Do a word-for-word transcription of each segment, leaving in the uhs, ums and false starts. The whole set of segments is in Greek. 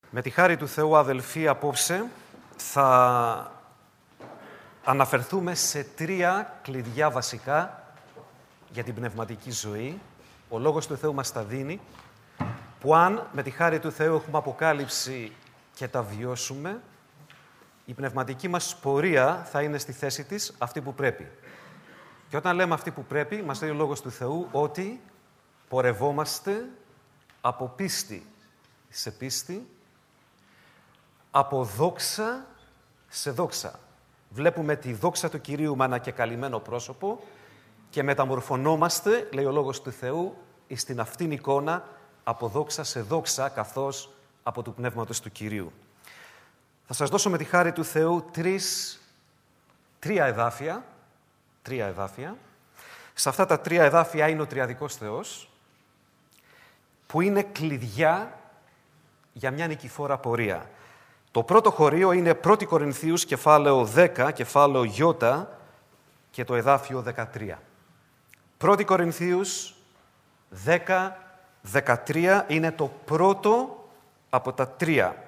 Με τη χάρη του Θεού, αδελφοί, απόψε θα αναφερθούμε σε τρία κλειδιά βασικά για την πνευματική ζωή. Ο Λόγος του Θεού μας τα δίνει, που αν με τη χάρη του Θεού έχουμε αποκάλυψη και τα βιώσουμε, η πνευματική μας πορεία θα είναι στη θέση της αυτή που πρέπει. Και όταν λέμε αυτή που πρέπει, μας λέει ο Λόγος του Θεού ότι πορευόμαστε από πίστη σε πίστη, από δόξα σε δόξα. Βλέπουμε τη δόξα του Κυρίου με ανακεκαλυμμένο πρόσωπο και μεταμορφωνόμαστε, λέει ο Λόγος του Θεού, στην αυτήν εικόνα από δόξα σε δόξα, καθώς από του Πνεύματος του Κυρίου. Θα σας δώσω με τη χάρη του Θεού τρεις, τρία εδάφια, τρία εδάφια. Σε αυτά τα τρία εδάφια είναι ο Τριαδικός Θεός, που είναι κλειδιά για μια νικηφόρα πορεία. Το πρώτο χωρίο είναι πρώτη Κορινθίους, κεφάλαιο δέκα, κεφάλαιο Ι και το εδάφιο δεκατρία. πρώτη Κορινθίους δέκα, δεκατρία είναι το πρώτο από τα τρία.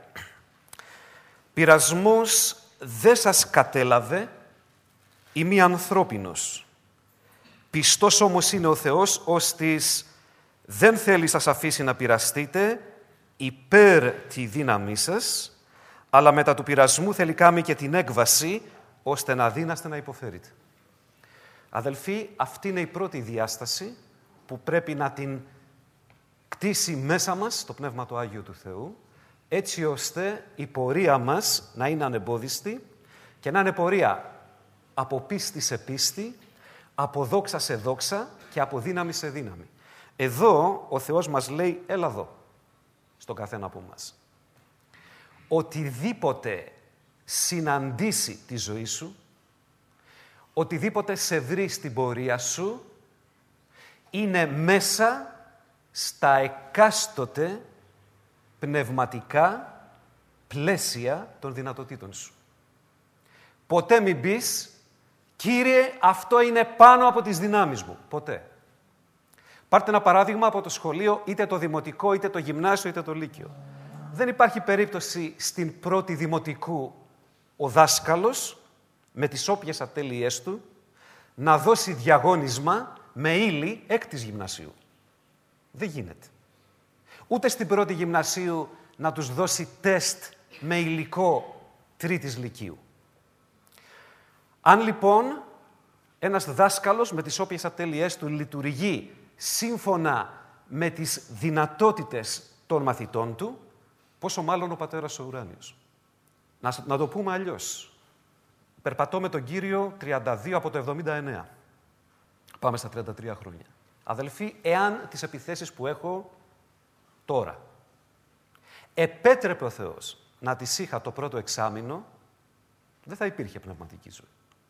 «Πειρασμός δεν σας κατέλαβε ή μη ανθρώπινος. Πιστός όμως είναι ο Θεός, ώστις δεν θέλει σας αφήσει να πειραστείτε υπέρ τη δύναμή σας, αλλά μετά του πειρασμού θέλει κάνει και την έκβαση, ώστε να δύναστε να υποφέρετε». Αδελφοί, αυτή είναι η πρώτη διάσταση που πρέπει να την κτίσει μέσα μας το Πνεύμα το Άγιο του Θεού, έτσι ώστε η πορεία μας να είναι ανεμπόδιστη και να είναι πορεία από πίστη σε πίστη, από δόξα σε δόξα και από δύναμη σε δύναμη. Εδώ ο Θεός μας λέει, έλα εδώ, στον καθένα από μας. Οτιδήποτε συναντήσει τη ζωή σου, οτιδήποτε σε βρει στην πορεία σου, είναι μέσα στα εκάστοτε πνευματικά πλαίσια των δυνατοτήτων σου. Ποτέ μην πεις, Κύριε, αυτό είναι πάνω από τις δυνάμεις μου. Ποτέ. Πάρτε ένα παράδειγμα από το σχολείο, είτε το δημοτικό, είτε το γυμνάσιο, είτε το λύκειο. Δεν υπάρχει περίπτωση στην πρώτη δημοτικού ο δάσκαλος, με τις όποιες ατέλειές του, να δώσει διαγώνισμα με ύλη έκτης γυμνασίου. Δεν γίνεται. Ούτε στην πρώτη γυμνασίου να τους δώσει τεστ με υλικό τρίτης λυκείου. Αν λοιπόν ένας δάσκαλος με τις όποιες ατέλειές του λειτουργεί σύμφωνα με τις δυνατότητες των μαθητών του, πόσο μάλλον ο Πατέρας ο Ουράνιος. Να, να το πούμε αλλιώς. Περπατώ με τον Κύριο τριάντα δύο από το εβδομήντα εννέα. Πάμε στα τριάντα τρία χρόνια. Αδελφοί, εάν τις επιθέσεις που έχω τώρα επέτρεπε ο Θεός να τις είχα το πρώτο εξάμηνο, δεν θα υπήρχε πνευματική ζωή.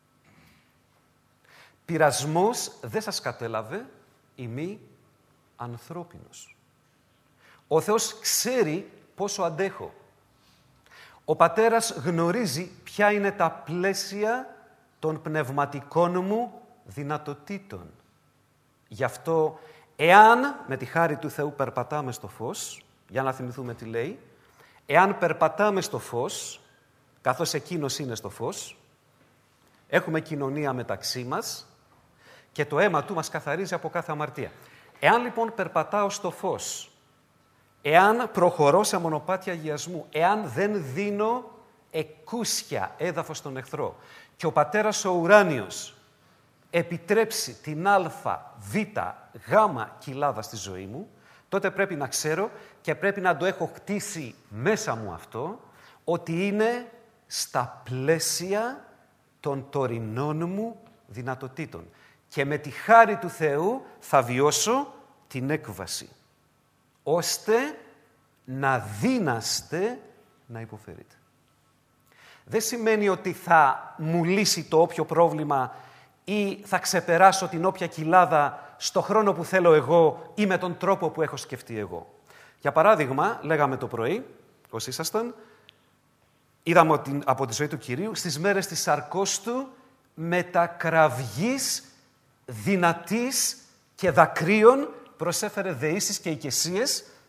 Πειρασμός δεν σας κατέλαβε ή μη ανθρώπινος. Ο Θεός ξέρει πόσο αντέχω. Ο Πατέρας γνωρίζει ποια είναι τα πλαίσια των πνευματικών μου δυνατοτήτων. Γι' αυτό, εάν με τη χάρη του Θεού περπατάμε στο φως, για να θυμηθούμε τι λέει, εάν περπατάμε στο φως, καθώς Εκείνος είναι στο φως, έχουμε κοινωνία μεταξύ μας και το αίμα Του μας καθαρίζει από κάθε αμαρτία. Εάν λοιπόν περπατάω στο φως, εάν προχωρώ σε μονοπάτια αγιασμού, εάν δεν δίνω εκούσια έδαφος στον εχθρό και ο Πατέρας ο Ουράνιος επιτρέψει την α, β, γ κοιλάδα στη ζωή μου, τότε πρέπει να ξέρω και πρέπει να το έχω χτίσει μέσα μου αυτό, ότι είναι στα πλαίσια των τωρινών μου δυνατοτήτων. Και με τη χάρη του Θεού θα βιώσω την έκβαση, ώστε να δύναστε να υποφέρετε. Δεν σημαίνει ότι θα μου λύσει το όποιο πρόβλημα ή θα ξεπεράσω την όποια κοιλάδα στο χρόνο που θέλω εγώ ή με τον τρόπο που έχω σκεφτεί εγώ. Για παράδειγμα, λέγαμε το πρωί, όσοι ήσασταν, είδαμε από τη ζωή του Κυρίου, στις μέρες της σαρκός Του, μετακραυγής, δυνατής και δακρύων, προσέφερε δεήσεις και οικεσίες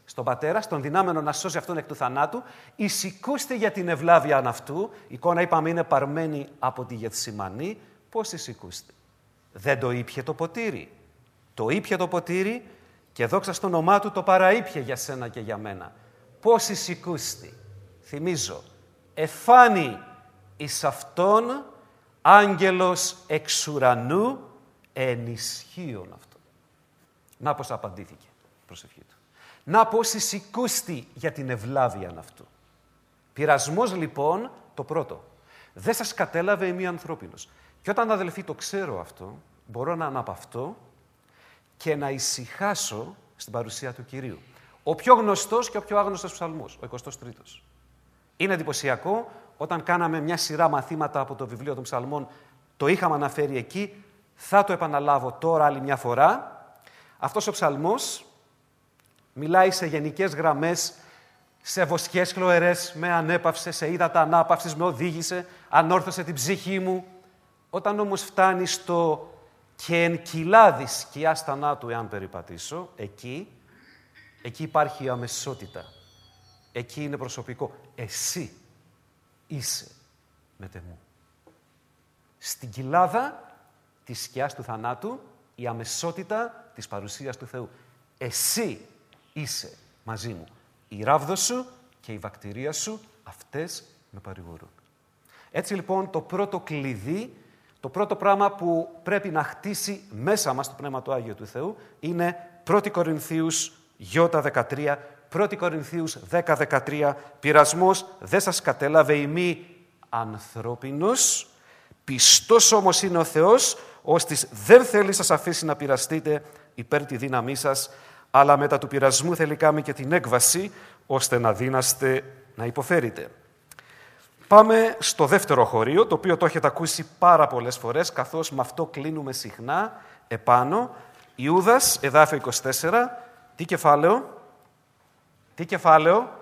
στον Πατέρα, στον δυνάμενο να σώσει αυτόν εκ του θανάτου, εισηκούστε για την ευλάβεια αυτού, η εικόνα είπαμε είναι παρμένη από τη Γεθσιμανή, πώς εισηκούστε. Δεν το ήπιε το ποτήρι. Το ήπιε το ποτήρι και δόξα στο όνομά του το παραήπιε για σένα και για μένα. Πώς εισηκούστε. Θυμίζω, εφάνει εις αυτόν άγγελος εξ ουρανού ενισχύον αυτό. Να πώς απαντήθηκε η προσευχή του. Να πώς εισηκούστη για την ευλάβεια αυτού. Πειρασμός λοιπόν το πρώτο. Δεν σας κατέλαβε ημί ανθρώπινος. Και όταν αδελφοί το ξέρω αυτό, μπορώ να αναπαυτώ και να ησυχάσω στην παρουσία του Κυρίου. Ο πιο γνωστός και ο πιο άγνωστος ψαλμός, ο εικοστός τρίτος. Είναι εντυπωσιακό, όταν κάναμε μια σειρά μαθήματα από το βιβλίο των ψαλμών, το είχαμε αναφέρει εκεί, θα το επαναλάβω τώρα άλλη μια φορά. Αυτός ο ψαλμός μιλάει σε γενικές γραμμές, σε βοσκές χλωερές, με ανέπαυσε, σε ύδατα ανάπαυσης, με οδήγησε, ανόρθωσε την ψυχή μου. Όταν όμως φτάνει στο «και εν κοιλάδη σκιάς θανάτου εάν περιπατήσω», εκεί, εκεί υπάρχει η αμεσότητα. Εκεί είναι προσωπικό. Εσύ είσαι μετεμού. Στην κοιλάδα της σκιάς του θανάτου, η αμεσότητα της παρουσίας του Θεού. Εσύ είσαι μαζί μου. Η ράβδος σου και η βακτηρία σου, αυτές με παρηγορούν. Έτσι λοιπόν το πρώτο κλειδί, το πρώτο πράγμα που πρέπει να χτίσει μέσα μας το Πνεύμα του Άγιο του Θεού είναι πρώτη Κορινθίους Ι δεκατρία, πρώτη Κορινθίους δέκα δεκατρία, πειρασμός δεν σας κατέλαβε ημί ανθρώπινος, πιστός όμως είναι ο Θεός, ώστις δεν θέλει σας αφήσει να πειραστείτε υπέρ τη δύναμή σας, αλλά μετά του πειρασμού θέλει κάνει και την έκβαση, ώστε να δύναστε να υποφέρετε. Πάμε στο δεύτερο χωρίο, το οποίο το έχετε ακούσει πάρα πολλές φορές, καθώς με αυτό κλείνουμε συχνά επάνω. Ιούδας, εδάφιο είκοσι τέσσερα, τι κεφάλαιο, τι κεφάλαιο,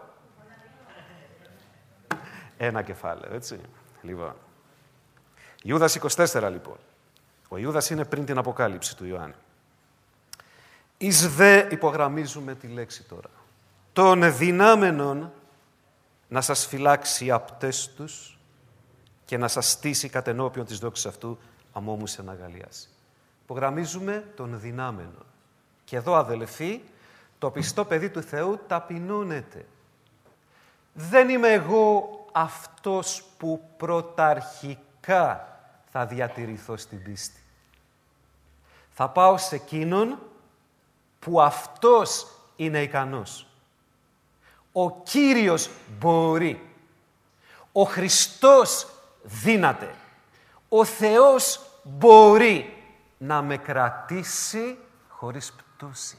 ένα κεφάλαιο, έτσι, λοιπόν. Ιούδας είκοσι τέσσερα, λοιπόν. Ο Ιούδας είναι πριν την Αποκάλυψη του Ιωάννη. Εις δε υπογραμμίζουμε τη λέξη τώρα. Των δυνάμενων να σας φυλάξει απτές τους και να σας στήσει κατ' ενώπιον της δόξης αυτού αμόμους εν αγαλιάσει. Υπογραμμίζουμε των δυνάμενων. Και εδώ, αδελφοί, το πιστό παιδί του Θεού ταπεινώνεται. Δεν είμαι εγώ αυτός που πρωταρχικά θα διατηρηθώ στην πίστη. Θα πάω σε εκείνον που αυτός είναι ικανός. Ο Κύριος μπορεί. Ο Χριστός δύναται. Ο Θεός μπορεί να με κρατήσει χωρίς πτώση.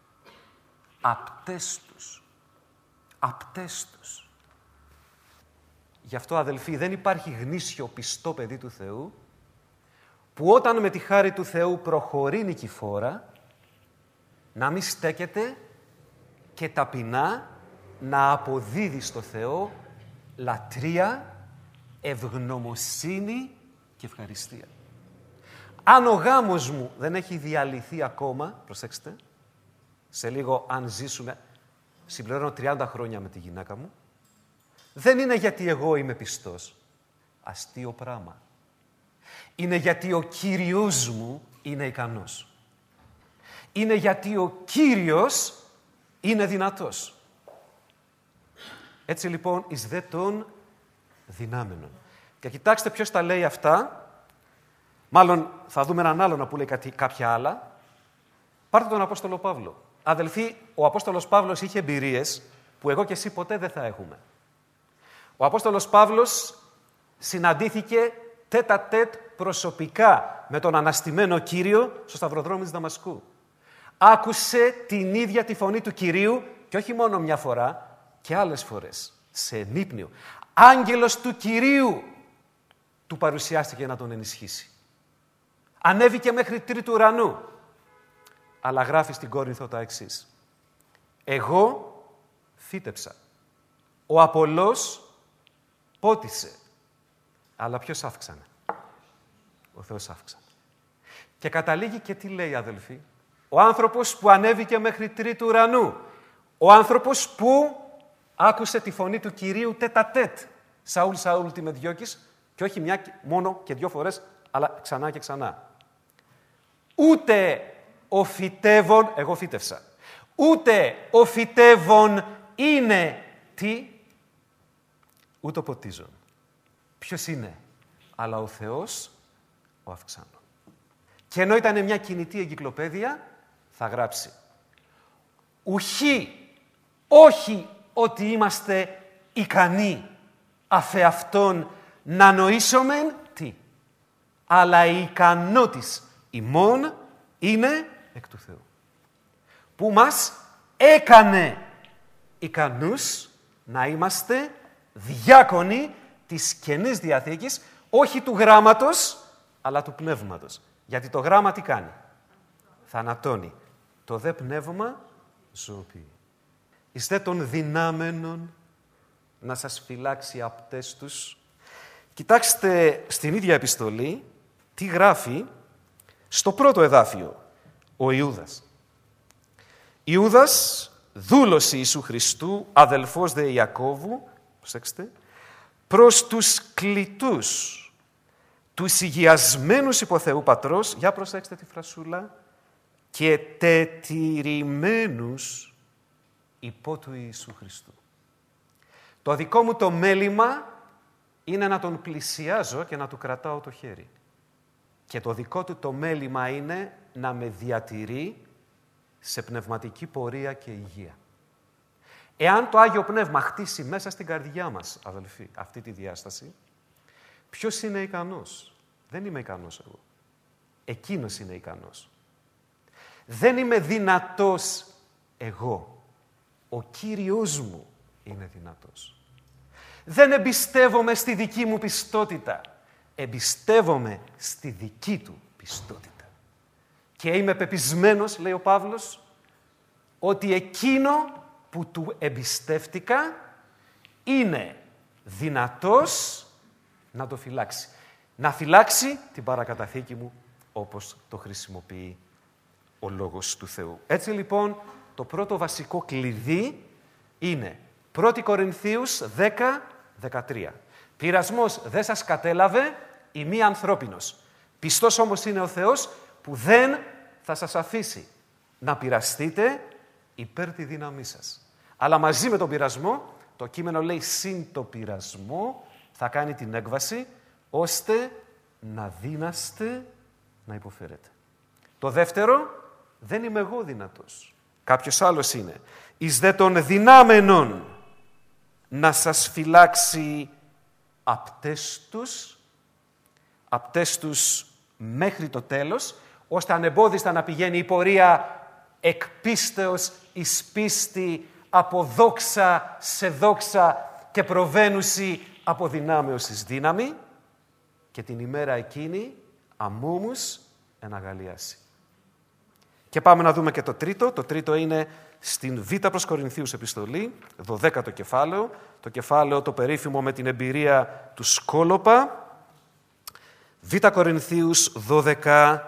Απτές τους. Απτές τους. Γι' αυτό, αδελφοί, δεν υπάρχει γνήσιο πιστό παιδί του Θεού που όταν με τη χάρη του Θεού προχωρεί νικηφόρα να μην στέκεται και ταπεινά να αποδίδει στο Θεό λατρεία, ευγνωμοσύνη και ευχαριστία. Αν ο γάμος μου δεν έχει διαλυθεί ακόμα, προσέξτε, σε λίγο αν ζήσουμε, συμπληρώνω τριάντα χρόνια με τη γυναίκα μου, δεν είναι γιατί εγώ είμαι πιστός. Αστείο πράγμα. Είναι γιατί ο Κύριος μου είναι ικανός. Είναι γιατί ο Κύριος είναι δυνατός. Έτσι λοιπόν, εις δε των δυνάμενων. Και κοιτάξτε ποιος τα λέει αυτά. Μάλλον θα δούμε έναν άλλον που λέει κάτι, κάποια άλλα. Πάρτε τον Απόστολο Παύλο. Αδελφοί, ο Απόστολος Παύλος είχε εμπειρίες που εγώ και εσύ ποτέ δεν θα έχουμε. Ο Απόστολος Παύλος συναντήθηκε τέτα τέτ προσωπικά με τον αναστημένο Κύριο στο σταυροδρόμι της Δαμασκού. Άκουσε την ίδια τη φωνή του Κυρίου και όχι μόνο μια φορά και άλλες φορές, σε ενύπνιο. Άγγελος του Κυρίου του παρουσιάστηκε να τον ενισχύσει. Ανέβηκε μέχρι τρίτου ουρανού. Αλλά γράφει στην Κόρινθο τα εξής. Εγώ φύτεψα. Ο Απολλώς πότισε. Αλλά ποιος αύξανε? Ο Θεός αύξανε. Και καταλήγει και τι λέει, αδελφοί? Ο άνθρωπος που ανέβηκε μέχρι τρίτου ουρανού. Ο άνθρωπος που άκουσε τη φωνή του Κυρίου τέτα τέτ. Σαούλ, Σαούλ, τι με διώκεις, και όχι μια μόνο και δυο φορές, αλλά ξανά και ξανά. Ούτε ο φυτεύων, εγώ φύτευσα, ούτε ο φυτεύων είναι τι, ούτε ο ποτίζων. Ποιος είναι, αλλά ο Θεός ο αυξάνων. Και ενώ ήταν μια κινητή εγκυκλοπαίδεια, θα γράψει ουχή, όχι ότι είμαστε ικανοί αφεαυτόν να νοήσομεν τι, αλλά η ικανότης ημών είναι εκ του Θεού, που μας έκανε ικανούς να είμαστε διάκονοι της Καινής Διαθήκης, όχι του γράμματος, αλλά του πνεύματος. Γιατί το γράμμα τι κάνει? Θανατώνει. Το δε πνεύμα ζωοποιεί. Εις δε των δυνάμενων να σας φυλάξει απτές τους. Κοιτάξτε στην ίδια επιστολή τι γράφει στο πρώτο εδάφιο ο Ιούδας. Ιούδας, δούλος Ιησού Χριστού, αδελφός δε Ιακώβου, προσέξτε, προς τους κλητούς, τους υγιασμένους υπό Θεού Πατρός, για προσέξτε τη φρασούλα, και τετηρημένους υπό του Ιησού Χριστού. Το δικό μου το μέλημα είναι να τον πλησιάζω και να του κρατάω το χέρι. Και το δικό του το μέλημα είναι να με διατηρεί σε πνευματική πορεία και υγεία. Εάν το Άγιο Πνεύμα χτίσει μέσα στην καρδιά μας, αδελφοί, αυτή τη διάσταση, ποιος είναι ικανός? Δεν είμαι ικανός εγώ. Εκείνος είναι ικανός. Δεν είμαι δυνατός εγώ. Ο Κύριος μου είναι δυνατός. Δεν εμπιστεύομαι στη δική μου πιστότητα. Εμπιστεύομαι στη δική του πιστότητα. Και είμαι πεπισμένος, λέει ο Παύλος, ότι εκείνο που του εμπιστεύτηκα είναι δυνατός να το φυλάξει. Να φυλάξει την παρακαταθήκη μου όπως το χρησιμοποιεί ο Λόγος του Θεού. Έτσι λοιπόν το πρώτο βασικό κλειδί είναι πρώτη Κορινθίους δέκα δεκατρία. Πειρασμός δεν σας κατέλαβε η μη ανθρώπινος. Πιστός όμως είναι ο Θεός που δεν θα σας αφήσει να πειραστείτε υπέρ τη δύναμή σας. Αλλά μαζί με τον πειρασμό, το κείμενο λέει συν το πειρασμό, θα κάνει την έκβαση, ώστε να δύναστε να υποφέρετε. Το δεύτερο, δεν είμαι εγώ δυνατός. Κάποιος άλλος είναι. Εις δε των δυνάμενων να σας φυλάξει απτές τους, απτές τους μέχρι το τέλος, ώστε ανεμπόδιστα να πηγαίνει η πορεία εκ πίστεως εις πίστη, από δόξα σε δόξα και προβαίνουση από δυνάμεως εις δύναμη, και την ημέρα εκείνη αμούμους εναγαλίαση. Και πάμε να δούμε και το τρίτο. Το τρίτο είναι στην Β' προς Κορινθίους επιστολή, δωδέκατο κεφάλαιο, το κεφάλαιο το περίφημο με την εμπειρία του Σκόλοπα. Β' Κορινθίους δώδεκα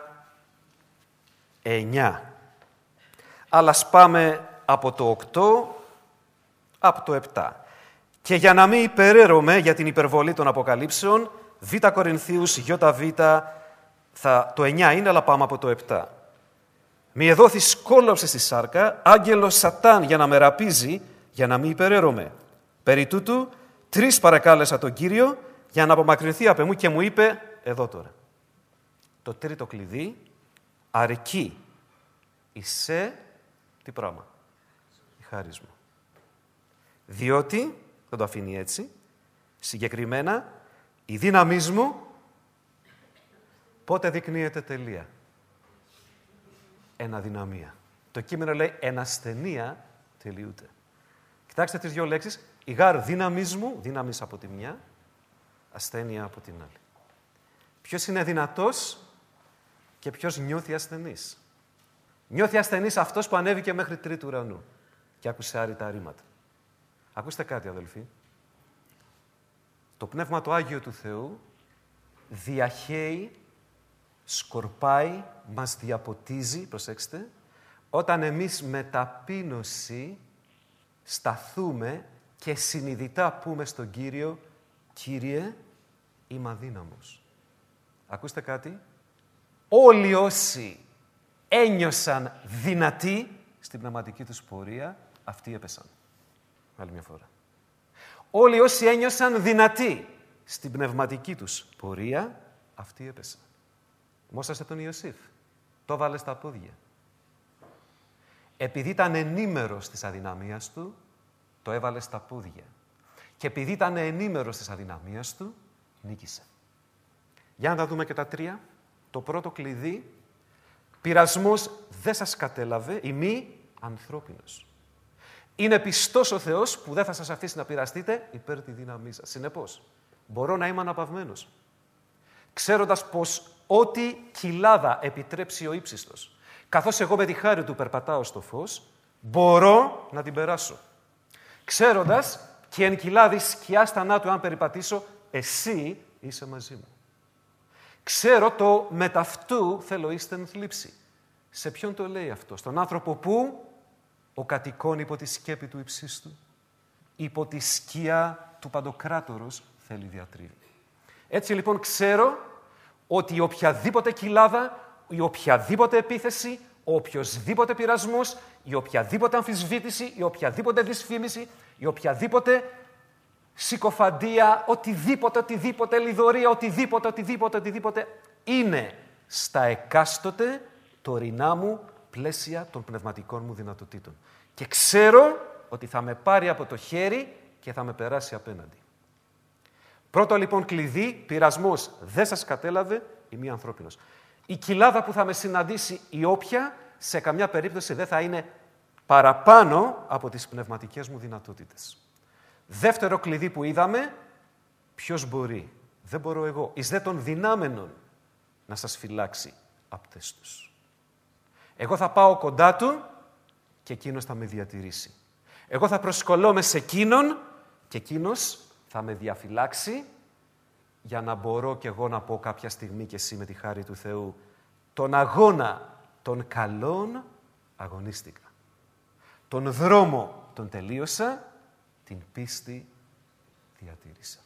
εννιά. Αλλά ας πάμε από το οκτώ, από το επτά. Και για να μην υπεραίρομαι για την υπερβολή των αποκαλύψεων, Β' Κορινθίους ΙΒ, θα, το εννιά είναι, αλλά πάμε από το επτά. Μη εδόθη σκόλοψε στη σάρκα, άγγελος Σατάν για να με ραπίζει, για να μην υπεραίρομαι. Περί τούτου, τρεις παρακάλεσα τον Κύριο για να απομακρυνθεί απ' εμού και μου είπε, εδώ τώρα. Το τρίτο κλειδί, αρκεί εισέ, τι πράγμα, η χάρις μου. Διότι, δεν το αφήνει έτσι, συγκεκριμένα, η δύναμής μου πότε δεικνύεται τελεία. Εναδυναμία. Το κείμενο λέει ενασθενεία τελειούται. Κοιτάξτε τις δύο λέξεις. Η γάρ δύναμής μου, δύναμης από τη μια, ασθένεια από την άλλη. Ποιος είναι δυνατός και ποιος νιώθει ασθενής? Νιώθει ασθενής αυτός που ανέβηκε μέχρι τρίτου ουρανού και άκουσε άρρητα ρήματα. Ακούστε κάτι, αδελφοί. Το Πνεύμα το Άγιο του Θεού διαχέει, σκορπάει, μας διαποτίζει, προσέξτε, όταν εμείς με ταπείνωση σταθούμε και συνειδητά πούμε στον Κύριο, Κύριε, είμαι αδύναμος. Ακούστε κάτι. Όλοι όσοι ένιωσαν δυνατοί στην πνευματική τους πορεία, αυτοί έπεσαν. Άλλη μια φορά. Όλοι όσοι ένιωσαν δυνατοί στην πνευματική τους πορεία, αυτοί έπεσαν. Μόσασε τον Ιωσήφ. Το βάλε στα πόδια. Επειδή ήταν ενήμερος της αδυναμίας του, το έβαλε στα πόδια. Και επειδή ήταν ενήμερος της αδυναμίας του, νίκησε. Για να τα δούμε και τα τρία. Το πρώτο κλειδί, πειρασμός δεν σας κατέλαβε, η μη ανθρώπινος. Είναι πιστός ο Θεός που δεν θα σας αφήσει να πειραστείτε υπέρ τη δύναμή σας. Συνεπώς, μπορώ να είμαι αναπαυμένος, ξέροντας πως ό,τι κοιλάδα επιτρέψει ο ύψιστος, καθώς εγώ με τη χάρη του περπατάω στο φως, μπορώ να την περάσω. Ξέροντας και εν κοιλάδη σκιάς θανάτου αν περιπατήσω, εσύ είσαι μαζί μου. Ξέρω το μεταυτού θέλω ίστεν θλίψη. Σε ποιον το λέει αυτό? Στον άνθρωπο που ο κατοικών υπό τη σκέπη του υψίστου, υπό τη σκιά του Παντοκράτορος θέλει διατρίβει. Έτσι λοιπόν ξέρω ότι η οποιαδήποτε κοιλάδα, η οποιαδήποτε επίθεση, ο οποιοσδήποτε πειρασμός, η οποιαδήποτε αμφισβήτηση, η οποιαδήποτε δυσφήμιση, η οποιαδήποτε συκοφαντία, οτιδήποτε, οτιδήποτε, λιδωρία, οτιδήποτε, οτιδήποτε, οτιδήποτε, είναι στα εκάστοτε τωρινά μου πλαίσια των πνευματικών μου δυνατοτήτων. Και ξέρω ότι θα με πάρει από το χέρι και θα με περάσει απέναντι. Πρώτο λοιπόν κλειδί, πειρασμός δεν σας κατέλαβε, η μη ανθρώπινος. Η κοιλάδα που θα με συναντήσει η όποια, σε καμιά περίπτωση δεν θα είναι παραπάνω από τις πνευματικές μου δυνατότητες. Δεύτερο κλειδί που είδαμε, ποιος μπορεί? Δεν μπορώ εγώ. Εις δε των δυνάμενων να σας φυλάξει απτές τους. Εγώ θα πάω κοντά του και εκείνος θα με διατηρήσει. Εγώ θα προσκολώμαι σε εκείνον και εκείνος θα με διαφυλάξει για να μπορώ κι εγώ να πω κάποια στιγμή και εσύ με τη χάρη του Θεού τον αγώνα των καλών αγωνίστηκα. Τον δρόμο τον τελείωσα, την πίστη διατήρησα.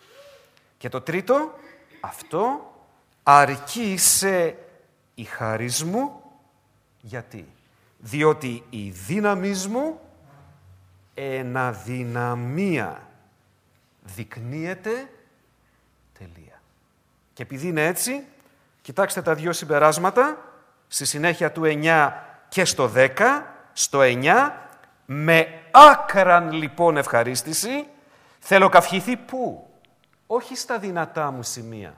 Και το τρίτο, αυτό αρκεί σε η χάρις μου. Γιατί? Διότι η δύναμής μου εν αδυναμία δεικνύεται τελεία. Και επειδή είναι έτσι, κοιτάξτε τα δύο συμπεράσματα, στη συνέχεια του εννιά και στο δέκα, στο εννιά, με άκραν λοιπόν ευχαρίστηση, θέλω καυχηθεί πού? Όχι στα δυνατά μου σημεία,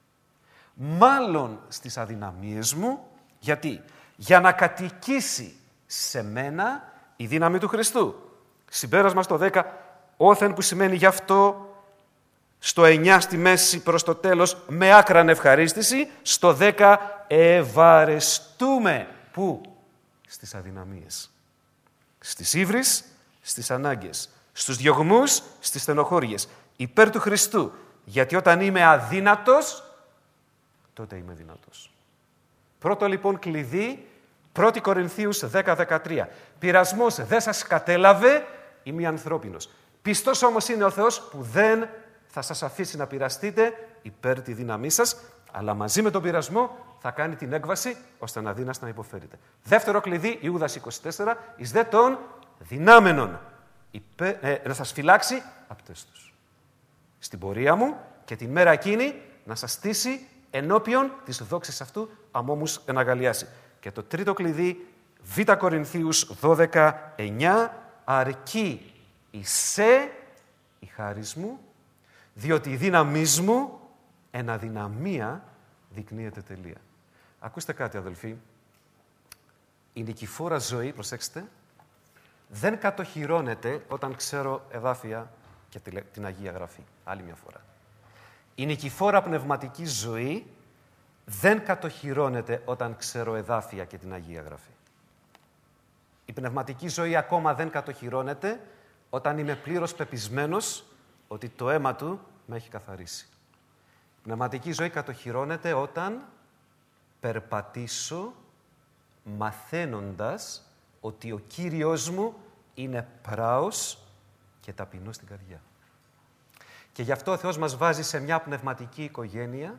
μάλλον στις αδυναμίες μου. Γιατί? Για να κατοικήσει σε μένα η δύναμη του Χριστού. Συμπέρασμα στο δέκα, όθεν που σημαίνει γι' αυτό, στο εννιά στη μέση προς το τέλος, με άκραν ευχαρίστηση, στο δέκα, ευαρεστούμε. Πού? Στις αδυναμίες. Στις ύβρις, στις ανάγκες. Στους διωγμούς, στις στενοχώριες. Υπέρ του Χριστού. Γιατί όταν είμαι αδύνατος, τότε είμαι δυνατός. Πρώτο λοιπόν κλειδί, πρώτη Κορινθίους δέκα δεκατρία. Πειρασμός δεν σας κατέλαβε, είμαι ανθρώπινος. Πιστός όμως είναι ο Θεός που δεν θα σας αφήσει να πειραστείτε υπέρ τη δύναμή σας, αλλά μαζί με τον πειρασμό θα κάνει την έκβαση ώστε να δύναστε να υποφέρετε. Δεύτερο κλειδί, Ιούδας είκοσι τέσσερα, εις δε των δυνάμενων υπέ, ε, να σας φυλάξει απτές τους. Στην πορεία μου και τη μέρα εκείνη να σας στήσει ενώπιον της δόξης αυτού αμόμους εναγαλιάσει. Και το τρίτο κλειδί, Β Κορινθίους δώδεκα εννιά, αρκεί εισέ η χάρις μου, διότι η δύναμής μου εν αδυναμία δεικνύεται τελεία. Ακούστε κάτι, αδελφοί. Η νικηφόρα ζωή, προσέξτε, δεν κατοχυρώνεται όταν ξέρω εδάφια και την Αγία Γραφή. Άλλη μια φορά. Η νικηφόρα πνευματική ζωή δεν κατοχυρώνεται όταν ξέρω εδάφια και την Αγία Γραφή. Η πνευματική ζωή ακόμα δεν κατοχυρώνεται όταν είμαι πλήρως πεπισμένος ότι το αίμα του με έχει καθαρίσει. Η πνευματική ζωή κατοχυρώνεται όταν περπατήσω μαθαίνοντας ότι ο Κύριος μου είναι πράος και ταπεινό στην καρδιά. Και γι' αυτό ο Θεός μας βάζει σε μια πνευματική οικογένεια,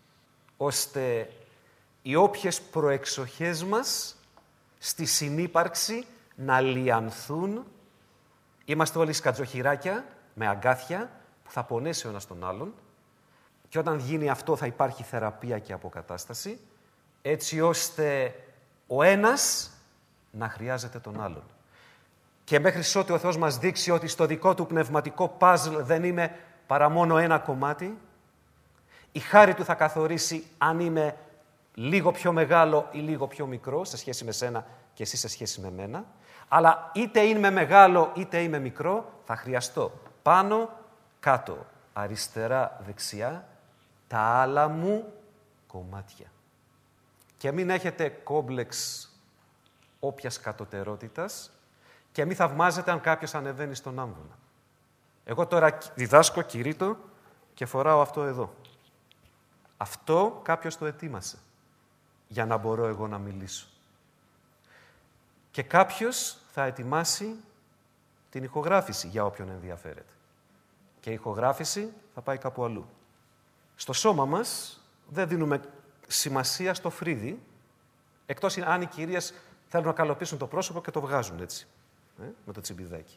ώστε οι όποιες προεξοχές μας στη συνύπαρξη να λιανθούν. Είμαστε όλοι σκατζοχυράκια με αγκάθια που θα πονέσει ο ένας τον άλλον, και όταν γίνει αυτό θα υπάρχει θεραπεία και αποκατάσταση, έτσι ώστε ο ένας να χρειάζεται τον άλλον. Και μέχρι ότου ο Θεός μας δείξει ότι στο δικό του πνευματικό παζλ δεν είμαι παρά μόνο ένα κομμάτι, η χάρη του θα καθορίσει αν είμαι λίγο πιο μεγάλο ή λίγο πιο μικρό σε σχέση με σένα και εσύ σε σχέση με μένα, αλλά είτε είμαι μεγάλο είτε είμαι μικρό, θα χρειαστώ πάνω, κάτω, αριστερά, δεξιά, τα άλλα μου κομμάτια. Και μην έχετε κόμπλεξ όποιας κατωτερότητας και μην θαυμάζετε αν κάποιος ανεβαίνει στον άμβονα. Εγώ τώρα διδάσκω, κηρύττω και φοράω αυτό εδώ. Αυτό κάποιος το ετοίμασε για να μπορώ εγώ να μιλήσω. Και κάποιος θα ετοιμάσει την ηχογράφηση για όποιον ενδιαφέρεται. Και η ηχογράφηση θα πάει κάπου αλλού. Στο σώμα μας δεν δίνουμε σημασία στο φρύδι, εκτός αν οι κυρίες θέλουν να καλοποιήσουν το πρόσωπο και το βγάζουν έτσι, ε, με το τσιμπιδάκι.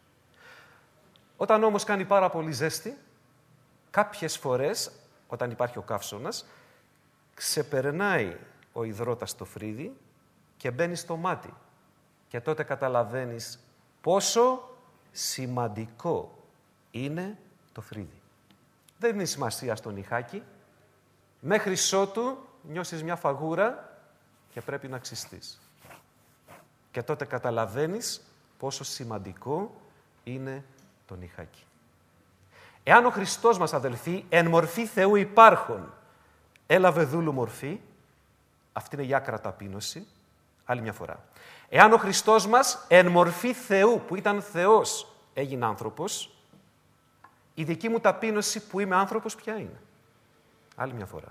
Όταν όμως κάνει πάρα πολύ ζέστη, κάποιες φορές, όταν υπάρχει ο καύσωνας, ξεπερνάει ο υδρότας στο φρύδι και μπαίνει στο μάτι. Και τότε καταλαβαίνεις πόσο σημαντικό είναι το φρύδι. Δεν είναι σημασία στο νυχάκι, μέχρι ότου νιώσεις μια φαγούρα και πρέπει να ξυστείς. Και τότε καταλαβαίνεις πόσο σημαντικό είναι το νυχάκι. Εάν ο Χριστός μας, αδελφοί, εν μορφή Θεού υπάρχων, έλαβε δούλου μορφή, αυτή είναι η άκρα ταπείνωση, άλλη μια φορά. Εάν ο Χριστός μας, εν μορφή Θεού, που ήταν Θεός, έγινε άνθρωπος, η δική μου ταπείνωση που είμαι άνθρωπος ποια είναι? Άλλη μια φορά.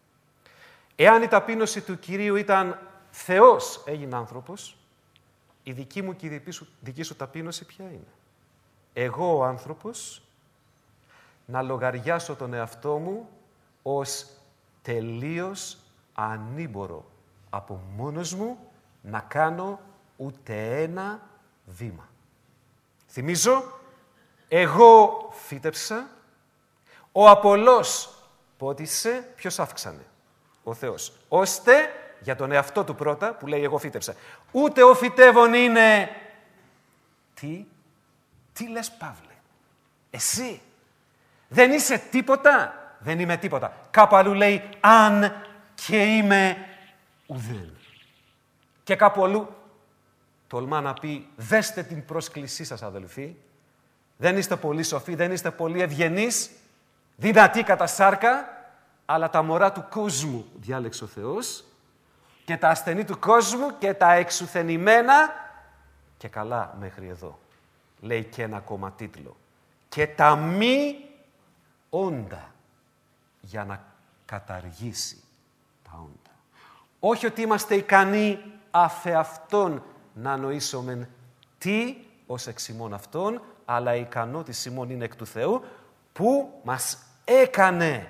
Εάν η ταπείνωση του Κυρίου ήταν Θεός, έγινε άνθρωπος, η δική μου και η δική σου, δική σου ταπείνωση ποια είναι? Εγώ ο άνθρωπος να λογαριάσω τον εαυτό μου ως τελείως ανήμπορο από μόνος μου να κάνω ούτε ένα βήμα. Θυμίζω, εγώ φύτεψα, ο Απολλώς πότισε, ποιος αύξανε? Ο Θεός. Ώστε, για τον εαυτό του πρώτα, που λέει εγώ φύτεψα, ούτε ο φυτεύων είναι... Τι, τι λες Παύλε, εσύ δεν είσαι τίποτα? Δεν είμαι τίποτα. Κάπου αλλού λέει αν και είμαι ουδέν. Και κάπου αλλού τολμά να πει δέστε την πρόσκλησή σας, αδελφοί. Δεν είστε πολύ σοφοί, δεν είστε πολύ ευγενείς, δυνατοί κατά σάρκα, αλλά τα μωρά του κόσμου διάλεξε ο Θεός και τα ασθενή του κόσμου και τα εξουθενημένα και καλά μέχρι εδώ. Λέει και ένα ακόμα τίτλο. Και τα μη όντα για να καταργήσει τα όντα. Όχι ότι είμαστε ικανοί αφεαυτόν να νοήσομεν τι ως εξημών αυτόν, αλλά η ικανότης ημών είναι εκ του Θεού που μας έκανε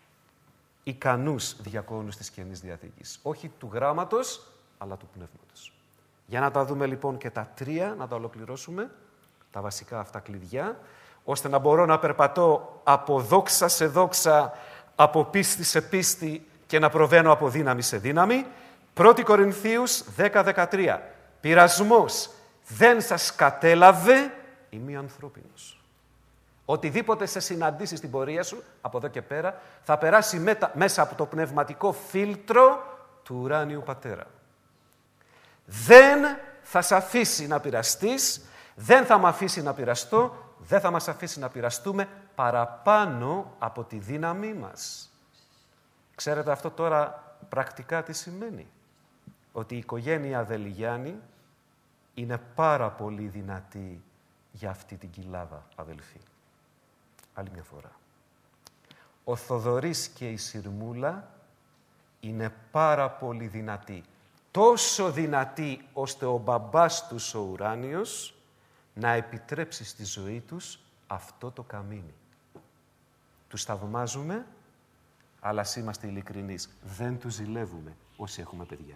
ικανούς διακόνους της Καινής Διαθήκης. Όχι του γράμματος, αλλά του πνεύματος. Για να τα δούμε λοιπόν και τα τρία, να τα ολοκληρώσουμε, τα βασικά αυτά κλειδιά, ώστε να μπορώ να περπατώ από δόξα σε δόξα, από πίστη σε πίστη και να προβαίνω από δύναμη σε δύναμη. πρώτη Κορινθίους δέκα δεκατρία. Πειρασμός δεν σας κατέλαβε η μη ανθρώπινος. Οτιδήποτε σε συναντήσει στην πορεία σου, από εδώ και πέρα, θα περάσει μετα... μέσα από το πνευματικό φίλτρο του ουράνιου Πατέρα. Δεν θα σε αφήσει να πειραστείς, δεν θα με αφήσει να πειραστώ, δεν θα μας αφήσει να πειραστούμε παραπάνω από τη δύναμή μας. Ξέρετε αυτό τώρα πρακτικά τι σημαίνει? Ότι η οικογένεια Δελιγιάννη είναι πάρα πολύ δυνατή για αυτή την κοιλάδα, αδελφοί. Άλλη μια φορά. Ο Θοδωρής και η Σιρμούλα είναι πάρα πολύ δυνατοί. Τόσο δυνατοί ώστε ο μπαμπάς τους ο ουράνιος να επιτρέψει στη ζωή τους αυτό το καμίνι. Τους θαυμάζουμε, αλλά ας είμαστε ειλικρινείς. Δεν τους ζηλεύουμε όσοι έχουμε παιδιά.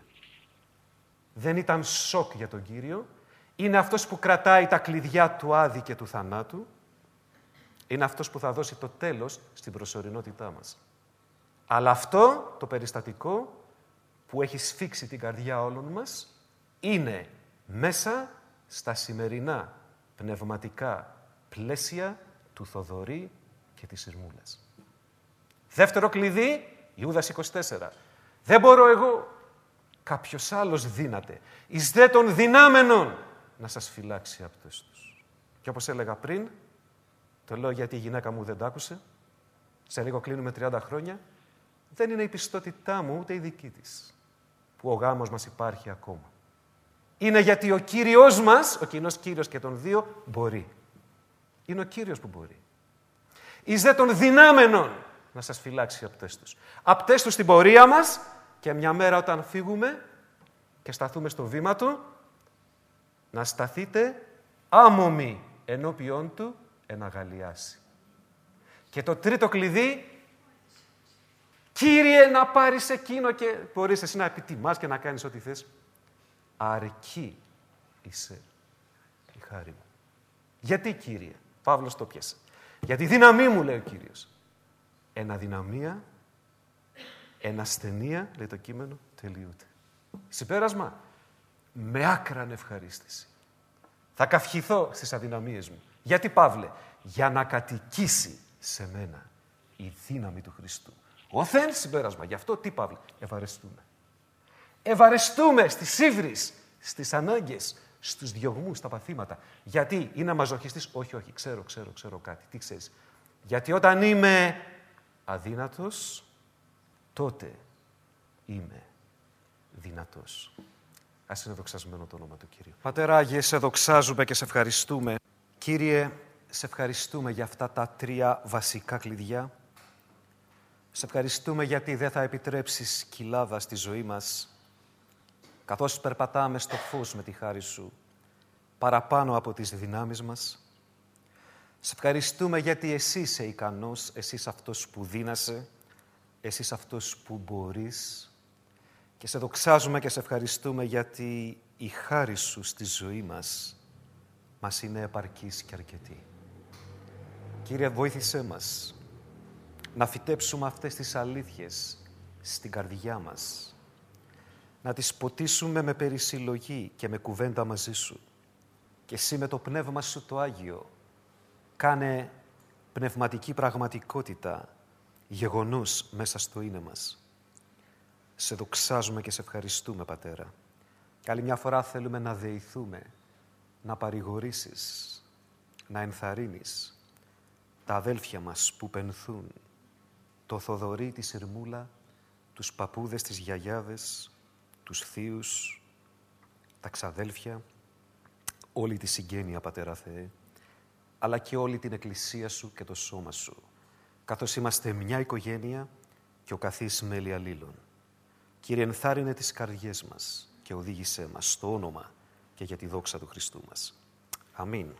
Δεν ήταν σοκ για τον Κύριο. Είναι αυτός που κρατάει τα κλειδιά του άδη και του θανάτου. Είναι αυτός που θα δώσει το τέλος στην προσωρινότητά μας. Αλλά αυτό το περιστατικό που έχει σφίξει την καρδιά όλων μας είναι μέσα στα σημερινά πνευματικά πλαίσια του Θοδωρή και της Ειρμούλας. Δεύτερο κλειδί, Ιούδας είκοσι τέσσερα. Δεν μπορώ εγώ, κάποιος άλλος δύναται. Εις δε των δυνάμενων να σας φυλάξει από τους τους. Και όπως έλεγα πριν, το λέω γιατί η γυναίκα μου δεν τ' άκουσε, σε λίγο κλείνουμε τριάντα χρόνια, δεν είναι η πιστότητά μου ούτε η δική της, που ο γάμος μας υπάρχει ακόμα. Είναι γιατί ο Κύριος μας, ο κοινός Κύριος και των δύο, μπορεί. Είναι ο Κύριος που μπορεί. Εις δε των δυνάμενων να σας φυλάξει απτές τους. Απτές τους στην πορεία μας και μια μέρα όταν φύγουμε και σταθούμε στο βήμα του, να σταθείτε άμομοι ενώπιόν του εναγαλιάσει. Και το τρίτο κλειδί, Κύριε, να πάρεις εκείνο και μπορείς εσύ να επιτιμάς και να κάνεις ό,τι θες. Αρκεί είσαι η χάρη μου. Γιατί, Κύριε, Παύλος το πιάσε. Γιατί δύναμή μου, λέει ο Κύριος. Εν αδυναμία, εν ασθενεία, λέει το κείμενο, τελειούται. Συμπέρασμα, με άκραν ευχαρίστηση. Θα καυχηθώ στις αδυναμίες μου. Γιατί, Παύλε, για να κατοικήσει σε μένα η δύναμη του Χριστού. Οθέν συμπέρασμα. Γι' αυτό τι, Παύλε, ευαρεστούμε. Ευαρεστούμε στις ύβρις, στις ανάγκες, στους διωγμούς, στα παθήματα. Γιατί είναι μαζοχιστής. Όχι, όχι, ξέρω, ξέρω, ξέρω κάτι. Τι ξέρεις? Γιατί όταν είμαι αδύνατος, τότε είμαι δυνατός. Ας είναι δοξασμένο το όνομα του Κύριου. Πατέρα Άγιε, σε δοξάζουμε και σε ευχαριστούμε. Κύριε, σε ευχαριστούμε για αυτά τα τρία βασικά κλειδιά. Σε ευχαριστούμε γιατί δεν θα επιτρέψεις κοιλάδα στη ζωή μας, καθώς περπατάμε στο φως με τη χάρη σου, παραπάνω από τις δυνάμεις μας. Σε ευχαριστούμε γιατί εσύ είσαι ικανός, εσύ είσαι αυτός που δύνασε, εσύ είσαι αυτός που μπορείς. Και σε δοξάζουμε και σε ευχαριστούμε γιατί η χάρη σου στη ζωή μας μας είναι επαρκής και αρκετή. Κύριε, βοήθησέ μας να φυτέψουμε αυτές τις αλήθειες στην καρδιά μας, να τις ποτίσουμε με περισυλλογή και με κουβέντα μαζί σου. Και εσύ με το πνεύμα σου το Άγιο κάνε πνευματική πραγματικότητα γεγονός μέσα στο είναι μας. Σε δοξάζουμε και σε ευχαριστούμε, Πατέρα. Και άλλη μια φορά θέλουμε να δεηθούμε, να παρηγορήσεις, να ενθαρρύνεις τα αδέλφια μας που πενθούν, το Θοδωρή, τη Ειρμούλα, τους παππούδες, τις γιαγιάδες, τους θείους, τα ξαδέλφια, όλη τη συγγένεια, Πατέρα Θεέ, αλλά και όλη την Εκκλησία σου και το σώμα σου, καθώς είμαστε μια οικογένεια και ο καθής μέλη αλλήλων. Κύριε, ενθάρρυνε τις καρδιές μας και οδήγησέ μας στο όνομα και για τη δόξα του Χριστού μας. Αμήν.